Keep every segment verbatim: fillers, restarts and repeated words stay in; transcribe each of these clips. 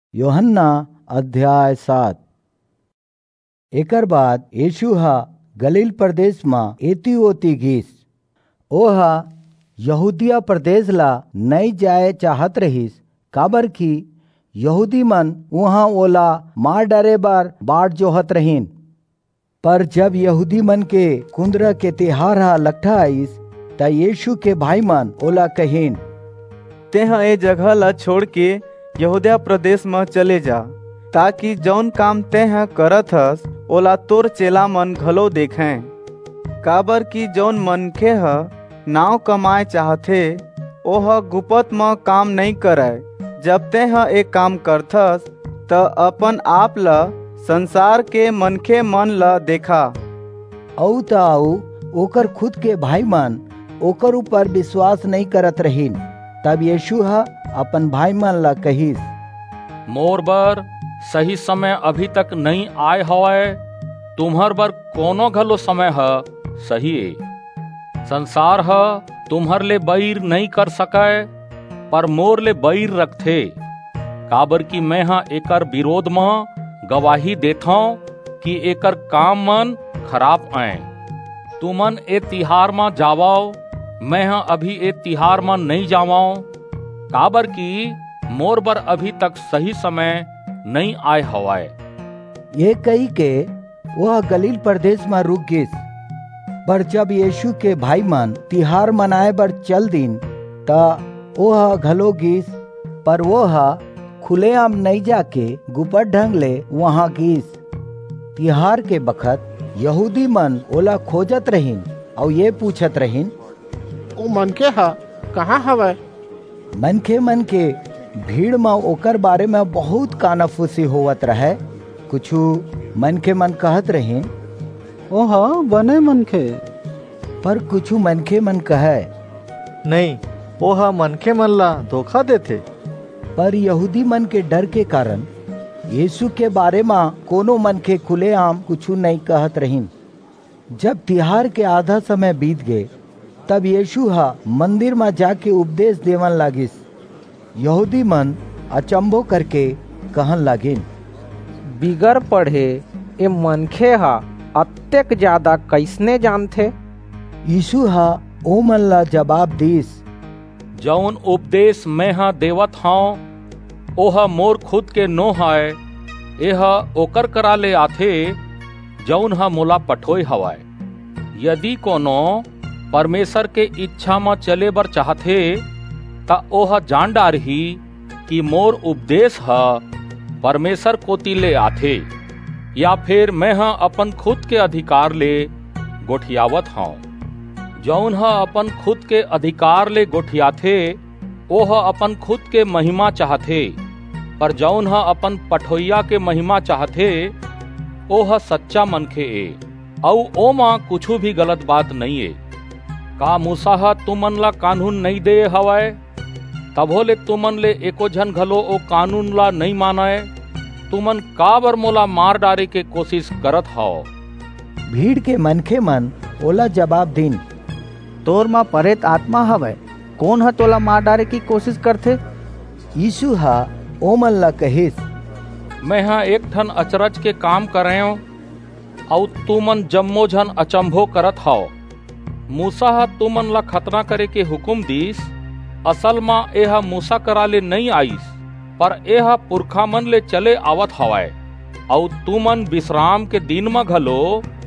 यूहन्ना अध्याय सात। एकर बाद यीशु हा गलील प्रदेश में एती ओती गीस। ओहा यहूदिया प्रदेश ला नहीं जाए चाहत रहीस, काबर की यहूदी मन वहाँ ओला मार डारे बार बाट जोहत रहीन। पर जब यहूदी मन के कुंदरा के तिहार हा लट्ठा आईस त यीशु के भाई मन ओला कहीन, तेहा ए जगह ला छोड़ के यहूदिया प्रदेश में चले जा, ताकि जौन काम तेहा करत हस ओला तोर चेला मन घलो देखें। काबर की जौन मनखे ह नाव कमाए चाहथे ओह गुपत में काम नहीं करे। जब तेहा एक काम करथस त अपन आप ला संसार के मनखे मन ला देखा। औ त आऊ ओकर खुद के भाई मन ओकर ऊपर विश्वास नहीं करत रहीन। तब यीशु हा अपन भाई मन ला कहिस, मोर बर सही समय अभी तक नहीं आए हवय। तुम्हर बर कोनो घलो समय ह सही है। संसार ह तुम्हर ले बैर नहीं कर सके, पर मोर ले बैर रखथे। काबर की मैं हा एकर विरोध में गवाही देथों कि एकर काम मन खराब आए। तुमन ए तिहार में जावाओ, मैं हा अभी ए तिहार में नहीं जावाओ। काबर की मोर बर अभी तक सही समय नहीं आए हवाए। ये कही के वह गलील प्रदेश में रुक गिस। पर जब यीशु के भाई मन तिहार मनाए बर चल दिन ता वह घलो गिस, पर वह खुलेआम नहीं जाके गुपत ढंग ले वहाँ गिस। तिहार के बखत यहूदी मन ओला खोजत रहीन और ये पूछत रहीन, ओ मनखे हा कहाँ हवय? मनखे मन के भीड़ में ओकर बारे में बहुत कानाफूसी होवत रहे। कुछु मनखे मन कहत रहीन, ओहा बने मनखे। पर कुछु मनखे मन कहे, नहीं, ओहा मनखे मन ला धोखा देथे। पर यहूदी मन के डर के कारण यीशु के बारे में कोनो मनखे खुलेआम कुछु नहीं कहत रहीन। जब तिहार के आधा समय बीत गए तब यीशु हा मंदिर में जाके उपदेश देवन लागिस। यहूदी मन अचंभो करके कहन लागिन, बिगर पढ़े ए मनखे हा अत्यक ज्यादा कैसने जानथे? यीशु हा ओ मन ला जवाब दीस, जौन उपदेश मैं हा देवत हूँ ओह मोर खुद के नो है। एह ओकर करा ले आथे जौन हा मोला पठोय हवाय। यदि कोनो परमेश्वर के इच्छा में चले बर चाहथे ता ओह जान डारही कि मोर उपदेश हा परमेश्वर कोती ले आथे, या फिर मैं हा अपन खुद के अधिकार ले गोठियावत हूँ। जौन हा अपन खुद के अधिकार ले गोठियाथे ओह अपन खुद के महिमा चाहथे, पर जौन हा अपन पठोइया के महिमा चाहथे ओह सच्चा मनखे ए, औ ओ मां कुछु भी गलत बात नहीं है। का मूसा हा तुमन ला कानून नहीं दे हवाय? तभो ले तुमन ले एको झन घलो ओ कानून ला नहीं मानाए। तुमन का बर मोला मार डारे के कोशिश करत हव? भीड़ के मनखे मन ओला जवाब दिन, तोर मां परेत आत्मा हवय, कौन ह तोला मार डारे की कोशिश करथे? यीशु हा ओ मन ला कहिस, मैं हा एक ठन अचरज के काम करें और तुमन जम्मो झन अचंभो करत हव। मूसा हा तुमन ला खतना करे के हुकुम दीस। असल मां एहा मूसा करा ले नहीं आईस, पर एहा पुरखा मन ले चले आवत हवाय। और तुमन विश्राम के दिन में घलो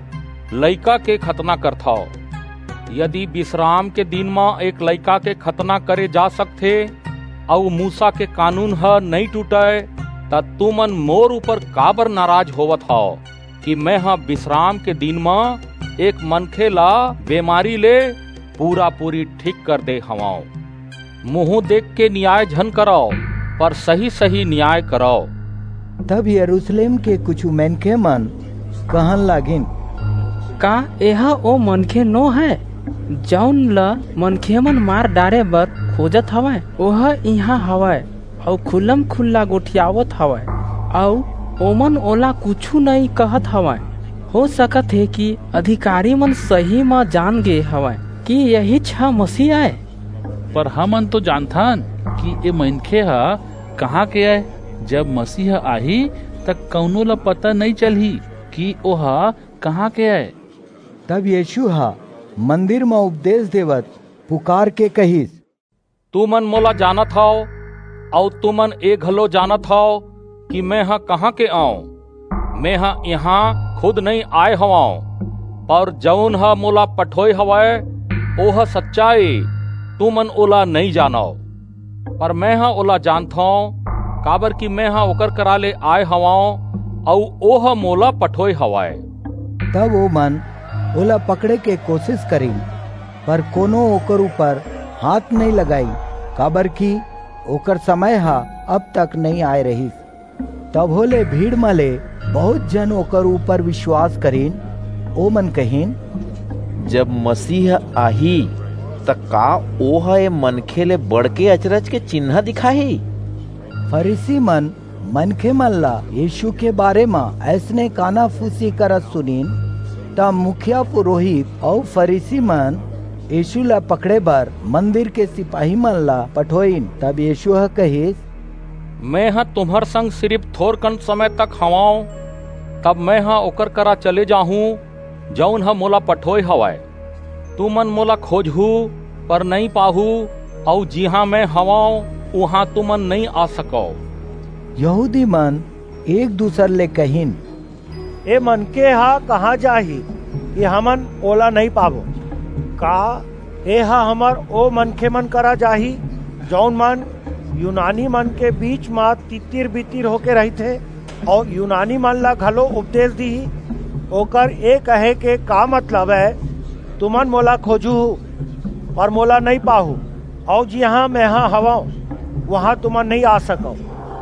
लइका के खतना करथाओ। यदि विश्राम के दिन में एक लइका के खतना करे जा सकथे और मूसा के कानून ह नहीं टूटे, त तुमन मोर ऊपर काबर नाराज होवत हव कि मैं हा विश्राम के दिन में एक मनखे ला बीमारी ले पूरा पूरी ठीक कर दे हवाओ। मुँह देख के न्याय झन कराओ, पर सही सही न्याय कराओ। तब यरूशलेम के कुछ मनखे मन कहन लागिन, का एहा ओ मनखे नो है जौन ला मनखे मन मार डारे बर खोजत हवय? ओह यहाँ हवय और खुल्लम खुल्ला गोठियावत हवय, और ओमन ओला कुछु नहीं कहत हवय। हो सकत है कि अधिकारी मन सही में जान गए हवय कि यही छह मसीह आए। पर हमन तो जानथन कि ये मनखे हा कहाँ के आए जब मसीह आही तक कौनो ला पता नहीं चलही कि ओहा कहाँ के है। तब यीशु हा मंदिर में उपदेश देवत पुकार के कहिस, तू मन मोला जानत हव और तू मन ए घलो जानत हव कि मैं हा कहाँ के आऊं। मैं हा यहाँ खुद नहीं आए हवाऊं, पर जौन हा मोला पठोय हवाए ओह सच्चाई तू मन ओला नहीं जानो। पर मैं हा ओला जानत हूं, काबर कि मैं हा ओकर करा ले आए हवाऊं और ओह मोला पठोय हवाए। तब वो मन ओला पकड़े के कोशिश करी, पर कोनो ओकर ऊपर हाथ नहीं लगाई, काबर कि ओकर समय हा अब तक नहीं आए रही। तब होले भीड़ मले बहुत जन ओकर ऊपर विश्वास करीन। ओ मन कहीन, जब मसीह आही त का ओह ए मनखे ले बढ़के अचरज के चिन्ह दिखाही। फरीसी मन मनखे मन ला यीशु के बारे में ऐसने काना फूसी करत सुनीन। तब मुखिया पुरोहित और फरीसी मन यीशु ला पकड़े बर मंदिर के सिपाही मन ला पठोइन। तब यीशु हा कहिस, मैं हा तुम्हार संग सिर्फ थोर कन समय तक हवाऊं, तब मैं हा ओकर करा चले जाहूं जौन हा मोला पठोय हवाए। तू मन मोला खोजहू पर नहीं पाहू, और जिहाँ मैं हवाऊं वहाँ तू मन नहीं आ सको। यहूदी मन एक दूसर ले कहिन, ए मन के हा कहाँ जाही कि हमन ओला नहीं पाबो। का ए हा हमर ओ मनखे मन करा जाही जौन मन यूनानी मन के बीच में तितिर बितिर होके रही थे और यूनानी मन ला घलो उपदेश दी। ओकर ए कहे के का मतलब है, तुमन मोला खोजू पर मोला नहीं पाहू, और जहाँ मैं हाँ हवाऊं वहाँ तुमन नहीं आ सको।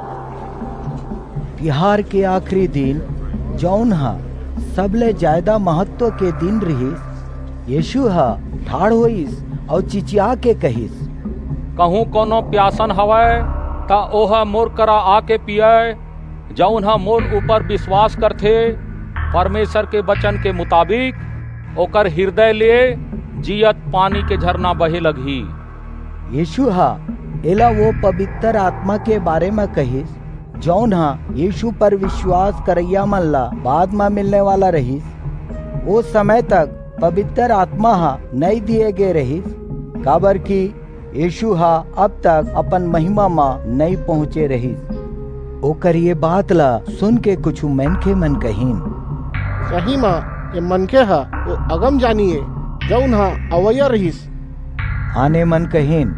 तिहार के आखिरी दिन जौन हा सबले ज्यादा महत्व के दिन रही, यीशु हा ठाड़ होइस और चिचिया के कहिस, कहूँ कोनो प्यासन हवाए ता ओहा मोर करा आके पियाए। जौन हा मोर ऊपर विश्वास करथे परमेश्वर के वचन के मुताबिक ओकर हृदय ले जियत पानी के झरना बहे लगही। यीशु हा एला वो पवित्र आत्मा के बारे में कहिस जौन हा यीशु पर विश्वास करैया मन ला बाद में मिलने वाला रहिस। वो समय तक पवित्र आत्मा हा नहीं दिए गए रहिस, काबर की यीशु हा अब तक अपन महिमा में नहीं पहुँचे रहिस। ओकर ये बात ला सुन के कुछ मनखे मन कहीन, सही माँ ये मनखे हा वो अगम जानिए जौन हा अवैया रहिस। आने मन कहीन,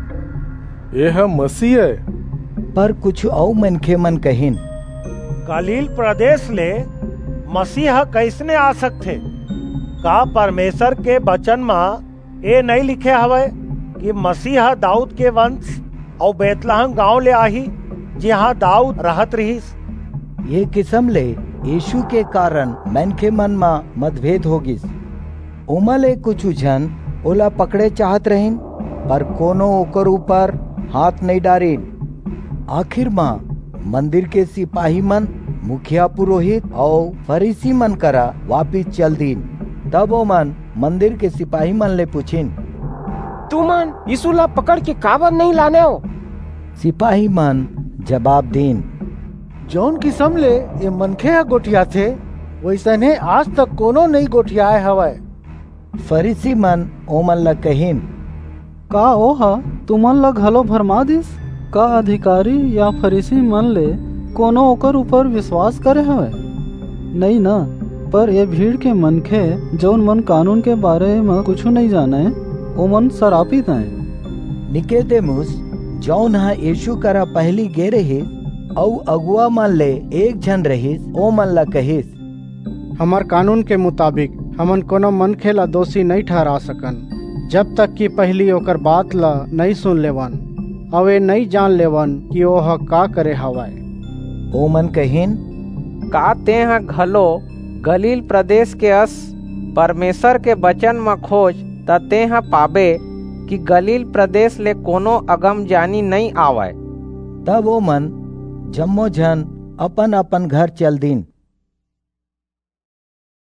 यह मसीह है। पर कुछ और मनखे मन कहीन, गलील प्रदेश ले मसीह कैसने आ सकथे। का परमेश्वर के वचन में ए नहीं लिखे हवे कि मसीह दाऊद के वंश और बेतलहम गांव ले आही जहाँ दाऊद रहत रहिस। ये किस्म ले यीशु के कारण मनखे मन में मतभेद होगिस। उमले कुछ जन ओला पकड़े चाहत रहिन, पर कोनो ओकर ऊपर हाथ नहीं डारिन। आखिर में मंदिर के सिपाही मन, मुखिया पुरोहित और फरीसी मन करा वापिस चल दीन। तब वो मन मंदिर के सिपाही मन ले पूछिन, तू मन यीशु ला पकड़ के काबर नहीं लाने हो। सिपाही मन जवाब दीन, जौन किस्म ले ये मनखे हा गोठिया थे वैसने आज तक कोनो नहीं गोठियाए हवाए। फरीसी मन ओमन ला कहिन, का ओहा तुमन ला घलो भरमा दिस। का अधिकारी या फरीसी मन ले कोनो ओकर ऊपर विश्वास करे हवे? नहीं ना, पर ये भीड़ के मनखे जौन मन कानून के बारे में कुछ नहीं जाने ओमन सरापित हैं। निकोदेमुस जौन हा यीशु करा पहली गे रही और अगुआ मन ले एक जन रहिस, ओ मन ला कहिस, हमार कानून के मुताबिक हमन कोनो मनखे ला दोषी नहीं ठहरा सकन जब तक कि पहली ओकर बात ला नहीं सुन लेवन और वे नहीं जान लेवन कि ओह का करे हवाए। ओ मन कहिन, का तेहा घलो गलील प्रदेश के अस परमेश्वर के वचन में खोज त तेहा पाबे कि गलील प्रदेश ले कोनो अगम जानी नहीं आवे। तब वो मन जम्मो जन अपन अपन घर चल दीन।